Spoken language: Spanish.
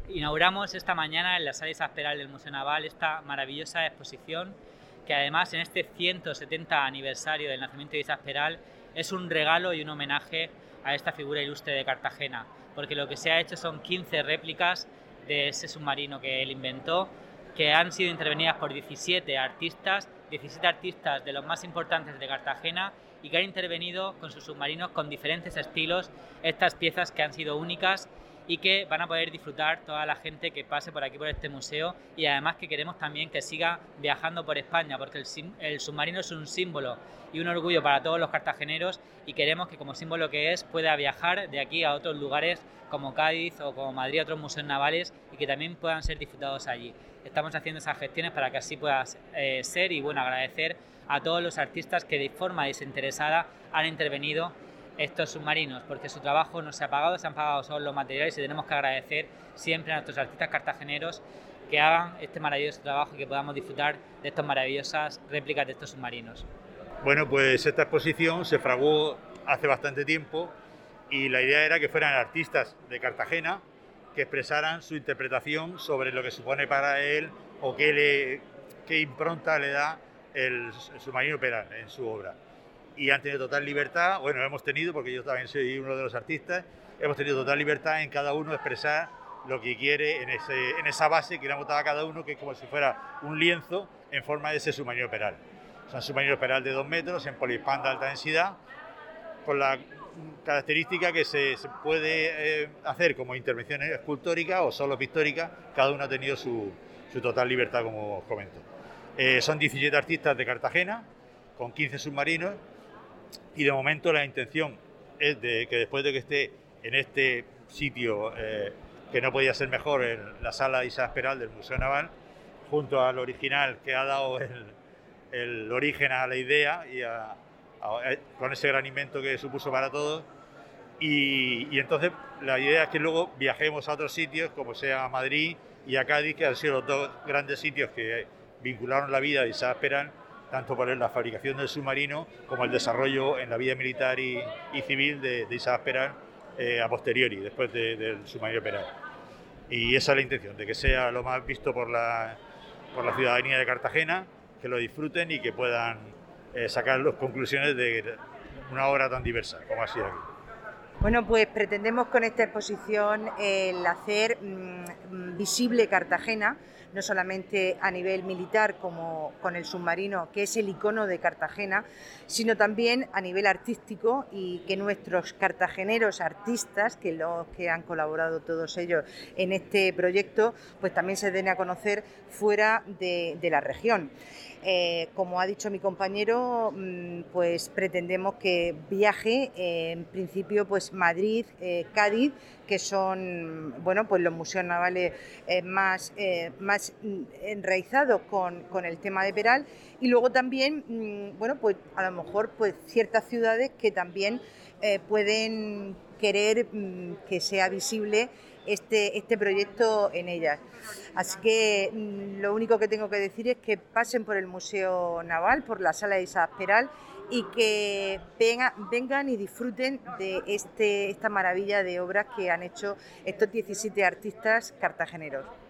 Inauguramos esta mañana en la sala Isaac Peral del Museo Naval esta maravillosa exposición que además en este 170 aniversario del nacimiento de Isaac Peral es un regalo y un homenaje a esta figura ilustre de Cartagena, porque lo que se ha hecho son 15 réplicas de ese submarino que él inventó, que han sido intervenidas por 17 artistas de los más importantes de Cartagena y que han intervenido con sus submarinos con diferentes estilos estas piezas que han sido únicas y que van a poder disfrutar toda la gente que pase por aquí por este museo, y además que queremos también que siga viajando por España, porque el submarino es un símbolo y un orgullo para todos los cartageneros, y queremos que como símbolo que es pueda viajar de aquí a otros lugares como Cádiz o como Madrid, a otros museos navales, y que también puedan ser disfrutados allí. Estamos haciendo esas gestiones para que así pueda ser, y bueno, agradecer a todos los artistas que de forma desinteresada han intervenido estos submarinos, porque su trabajo no se ha pagado, se han pagado solo los materiales, y tenemos que agradecer siempre a nuestros artistas cartageneros que hagan este maravilloso trabajo y que podamos disfrutar de estas maravillosas réplicas de estos submarinos. Bueno, pues esta exposición se fraguó hace bastante tiempo y la idea era que fueran artistas de Cartagena que expresaran su interpretación sobre lo que supone para él o qué impronta le da el submarino Peral en su obra. Y han tenido total libertad, bueno, hemos tenido, porque yo también soy uno de los artistas, hemos tenido total libertad en cada uno expresar lo que quiere en esa base que le ha montado a cada uno, que es como si fuera un lienzo en forma de ese submarino Peral. Son submarinos Peral de 2 metros, en polispán de alta densidad, con la característica que se puede hacer como intervenciones escultóricas o solo pictóricas. Cada uno ha tenido su total libertad, como os comento. Son 17 artistas de Cartagena, con 15 submarinos, y de momento la intención es de que después de que esté en este sitio, que no podía ser mejor, en la sala Isaac Peral del Museo Naval, junto al original que ha dado el origen a la idea y con ese gran invento que supuso para todos, y entonces la idea es que luego viajemos a otros sitios, como sea a Madrid y a Cádiz, que han sido los dos grandes sitios que vincularon la vida de Isaac Peral, tanto por la fabricación del submarino como el desarrollo en la vida militar y civil de Isaac Peral a posteriori, después del submarino Peral. Y esa es la intención, de que sea lo más visto por la ciudadanía de Cartagena, que lo disfruten y que puedan sacar las conclusiones de una obra tan diversa como ha sido aquí. Bueno, pues pretendemos con esta exposición el hacer visible Cartagena, no solamente a nivel militar como con el submarino, que es el icono de Cartagena, sino también a nivel artístico, y que nuestros cartageneros artistas, que los que han colaborado todos ellos en este proyecto, pues también se den a conocer fuera de la región. Como ha dicho mi compañero, pues pretendemos que viaje en principio pues Madrid, Cádiz, que son pues los museos navales más enraizados con el tema de Peral, y luego también pues a lo mejor pues ciertas ciudades que también pueden querer que sea visible este proyecto en ellas. Así que lo único que tengo que decir es que pasen por el Museo Naval, por la sala de Isaac Peral, y que vengan y disfruten de esta maravilla de obras que han hecho estos 17 artistas cartageneros.